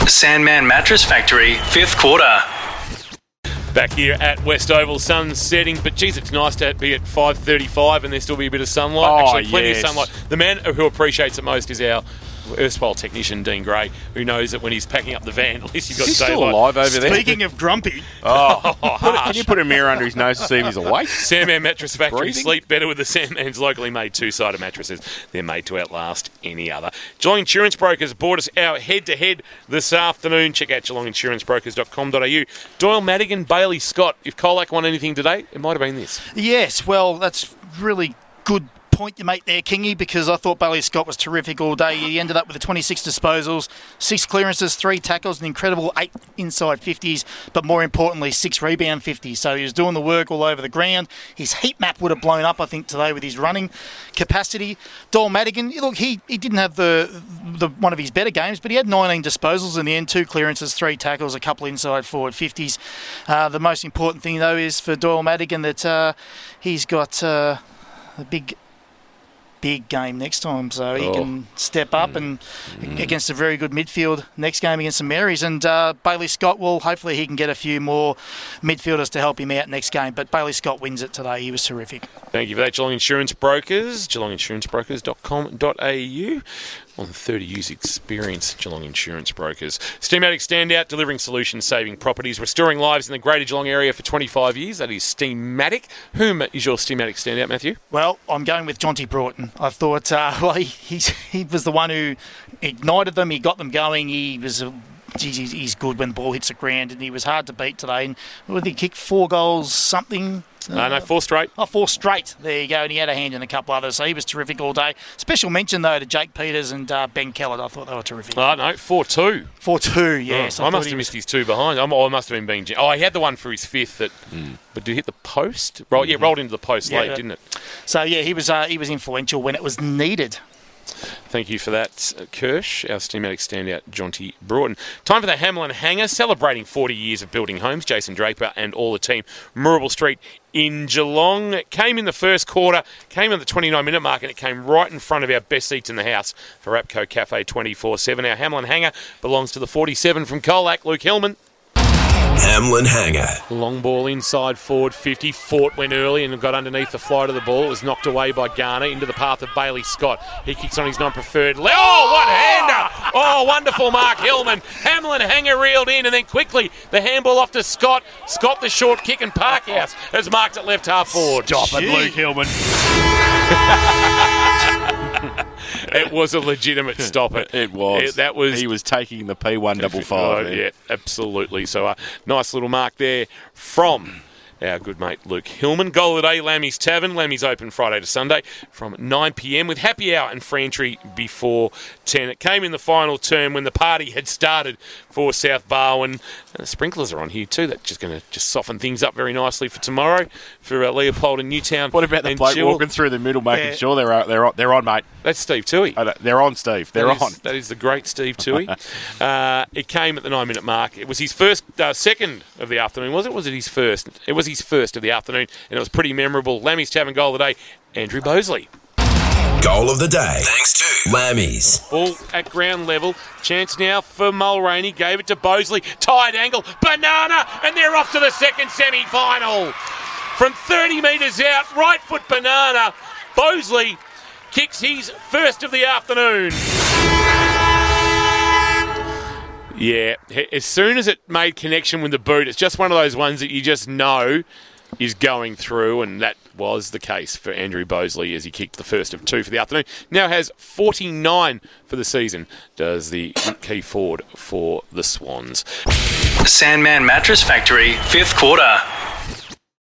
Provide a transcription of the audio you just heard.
Sandman Mattress Factory, 5th quarter. Back here at West Oval, sun's setting, but geez, it's nice to be at 5:35 and there still be a bit of sunlight. Actually, plenty of sunlight. The man who appreciates it most is our erstwhile technician, Dean Gray, who knows that when he's packing up the van, at least he's got He's daylight. still alive over there. Speaking of grumpy. Can you put a mirror under his nose to see if he's awake? Sandman Mattress Factory. Breathing? Sleep better with the Sandman's locally made two-sided mattresses. They're made to outlast any other. Geelong Insurance Brokers bought us our head-to-head this afternoon. Check out geelonginsurancebrokers.com.au. Doyle Madigan, Bailey Scott. If Colac won anything today, it might have been this. Yes, well, that's really good point you make there, Kingy, because I thought Bailey Scott was terrific all day. He ended up with 26 disposals, 6 clearances, 3 tackles, an incredible 8 inside 50s, but more importantly, 6 rebound 50s. So he was doing the work all over the ground. His heat map would have blown up, I think, today with his running capacity. Doyle Madigan, look, he didn't have the one of his better games, but he had 19 disposals in the end, 2 clearances, 3 tackles, a couple inside forward 50s. The most important thing, though, is for Doyle Madigan that he's got a big game next time, so he can step up and against a very good midfield next game against the Marys. And Bailey Scott will, hopefully he can get a few more midfielders to help him out next game, but Bailey Scott wins it today. He was terrific. Thank you for that, Geelong Insurance Brokers, geelonginsurancebrokers.com.au. On 30 years experience, Geelong Insurance Brokers. Steamatic Standout, delivering solutions, saving properties, restoring lives in the Greater Geelong area for 25 years. That is Steamatic. Whom is your Steamatic Standout, Matthew? Well, I'm going with Jonty Broughton. I thought he was the one who ignited them. He got them going. He was he's good when the ball hits the ground, and he was hard to beat today. And did he kick 4 goals something? No, 4 straight. 4 straight. There you go. And he had a hand in a couple others, so he was terrific all day. Special mention, though, to Jake Peters and Ben Kellett. I thought they were terrific. Oh, no, 4-2. 4-2, yes. I must have missed his 2 behind. I must have been being... he had the one for his 5th that... But did it hit the post? Rolled into the post late, didn't it? So, yeah, he was influential when it was needed. Thank you for that, Kirsch, our Steamatic Standout, Jonty Broughton. Time for the Hamlin Hanger, celebrating 40 years of building homes. Jason Draper and all the team. Murrible Street in Geelong. It came in the first quarter, came on the 29-minute mark, and it came right in front of our best seats in the house for Rapco Cafe 24/7. Our Hamlin Hanger belongs to the 47 from Colac, Luke Hillman. Hamlin Hanger. Long ball inside forward 50. Fort went early and got underneath the flight of the ball. It was knocked away by Garner into the path of Bailey Scott. He kicks on his non-preferred. One-hander! Oh, wonderful Mark Hillman. Hamlin Hanger reeled in, and then quickly the handball off to Scott. Scott the short kick, and Parkhouse has marked it left half forward. Stop it, Luke Hillman. It was a legitimate stop. It was. He was taking the P155. Yeah, absolutely. So nice little mark there from our good mate Luke Hillman. Goal of the day, Lammy's Tavern. Lammy's open Friday to Sunday from 9 p.m. with happy hour and free entry before 10. It came in the final term when the party had started for South Barwon. And the sprinklers are on here too. That's just going to soften things up very nicely for tomorrow for Leopold and Newtown. What about the bloke walking through the middle, making sure they're on, mate? That's Steve Toohey. They're on, Steve. They're on. That is the great Steve Toohey. It came at the 9-minute mark. It was his second of the afternoon, was it? Was it his first? It was his first of the afternoon, and it was pretty memorable. Lammy's Tavern goal of the day, Andrew Bosley. Goal of the day, thanks to Lammy's. Ball at ground level. Chance now for Mulroney. Gave it to Bosley. Tight angle. Banana. And they're off to the second semi-final. From 30 metres out, right foot banana. Bosley kicks his first of the afternoon. Yeah, as soon as it made connection with the boot, it's just one of those ones that you just know is going through, and that was the case for Andrew Bosley as he kicked the first of 2 for the afternoon. Now has 49 for the season, does the key forward for the Swans. Sandman Mattress Factory, 5th quarter.